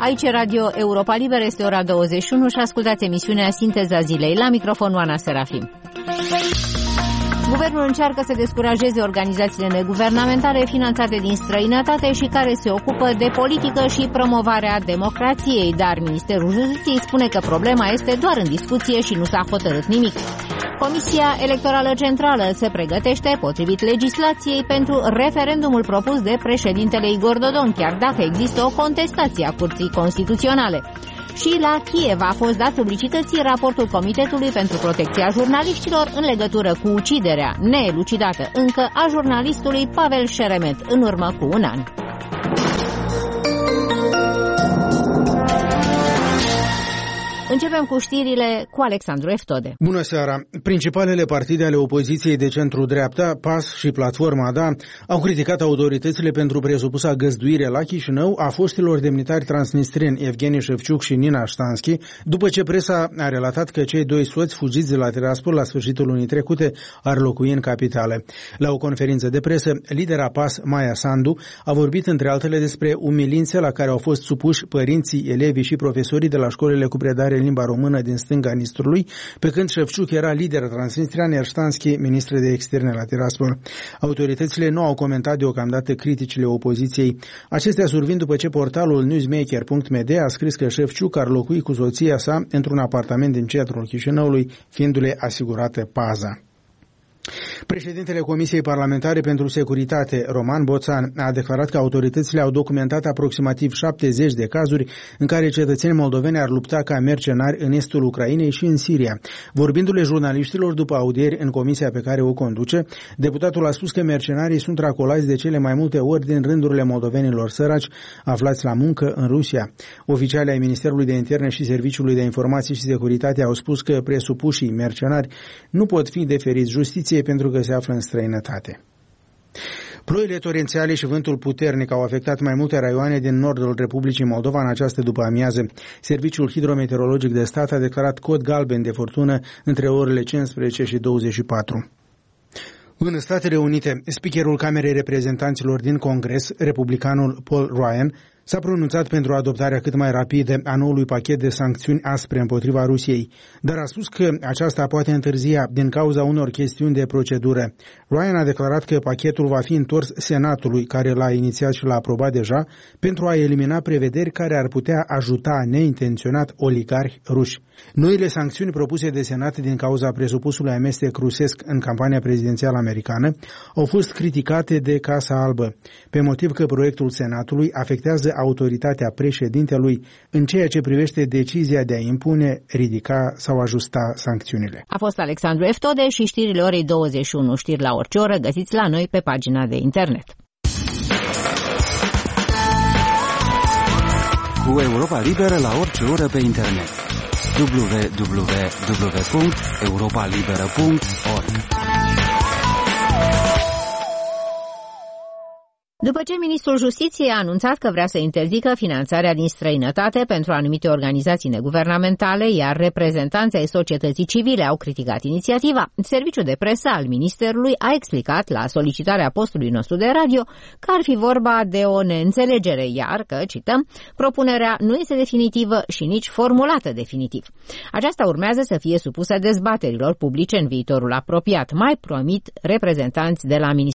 Aici Radio Europa Liberă, este ora 21 și ascultați emisiunea Sinteza Zilei. La microfon Oana Serafim. Guvernul încearcă să descurajeze organizațiile neguvernamentale finanțate din străinătate și care se ocupă de politică și promovarea democrației, dar Ministerul Justiției spune că problema este doar în discuție și nu s-a hotărât nimic. Comisia Electorală Centrală se pregătește, potrivit legislației, pentru referendumul propus de președintele Igor Dodon, chiar dacă există o contestație a Curții Constituționale. Și la Kiev a fost dat publicității raportul Comitetului pentru Protecția Jurnaliștilor în legătură cu uciderea neelucidată încă a jurnalistului Pavel Șeremet în urmă cu un an. Începem cu știrile cu Alexandru Eftode. Bună seara! Principalele partide ale opoziției de centru-dreapta, PAS și Platforma DA, au criticat autoritățile pentru presupusa găzduire la Chișinău a foștilor demnitari transnistreni Evgeni Șevciuc și Nina Ștanski, după ce presa a relatat că cei doi soți fugiți de la Tiraspol la sfârșitul lunii trecute ar locui în capitală. La o conferință de presă, lidera PAS, Maia Sandu, a vorbit între altele despre umilințe la care au fost supuși părinții, elevii și profesorii de la școlile cu predare în limba română din stânga Nistrului, pe când Șevciuc era lider transnistrian, iar Ștanski ministru de externe la Tiraspol. Autoritățile nu au comentat deocamdată criticile opoziției. Acestea survin după ce portalul newsmaker.md a scris că Șevciuc ar locui cu soția sa într-un apartament din centrul Chișinăului, fiindu-le asigurată paza. Președintele Comisiei Parlamentare pentru Securitate, Roman Boțan, a declarat că autoritățile au documentat aproximativ 70 de cazuri în care cetățeni moldoveni ar lupta ca mercenari în estul Ucrainei și în Siria. Vorbindu-le jurnaliștilor după audieri în comisia pe care o conduce, deputatul a spus că mercenarii sunt racolați de cele mai multe ori din rândurile moldovenilor săraci aflați la muncă în Rusia. Oficialii ai Ministerului de Interne și Serviciului de Informații și Securitate au spus că presupușii mercenari nu pot fi deferiți justiției pentru că se află în străinătate. Ploile torențiale și vântul puternic au afectat mai multe raioane din nordul Republicii Moldova în această după-amiază. Serviciul Hidrometeorologic de Stat a declarat cod galben de furtună între orele 15 și 24. În Statele Unite, speakerul Camerei Reprezentanților din Congres, republicanul Paul Ryan, s-a pronunțat pentru adoptarea cât mai rapidă a noului pachet de sancțiuni aspre împotriva Rusiei, dar a spus că aceasta poate întârzia din cauza unor chestiuni de procedură. Ryan a declarat că pachetul va fi întors Senatului, care l-a inițiat și l-a aprobat deja, pentru a elimina prevederi care ar putea ajuta neintenționat oligarhi ruși. Noile sancțiuni propuse de Senat din cauza presupusului amestec rusesc în campania prezidențială americană au fost criticate de Casa Albă, pe motiv că proiectul Senatului afectează autoritatea președintelui în ceea ce privește decizia de a impune, ridica sau ajusta sancțiunile. A fost Alexandru Eftode și știrile orei 21, știri la orice oră, găsiți la noi pe pagina de internet. Cu Europa Liberă la orice oră pe internet. www.europalibera.org. După ce ministrul Justiției a anunțat că vrea să interzică finanțarea din străinătate pentru anumite organizații neguvernamentale, iar reprezentanții ai societății civile au criticat inițiativa, serviciul de presă al ministerului a explicat la solicitarea postului nostru de radio că ar fi vorba de o neînțelegere, iar că, cităm, propunerea nu este definitivă și nici formulată definitiv. Aceasta urmează să fie supusă dezbaterilor publice în viitorul apropiat, mai promit reprezentanți de la Ministerul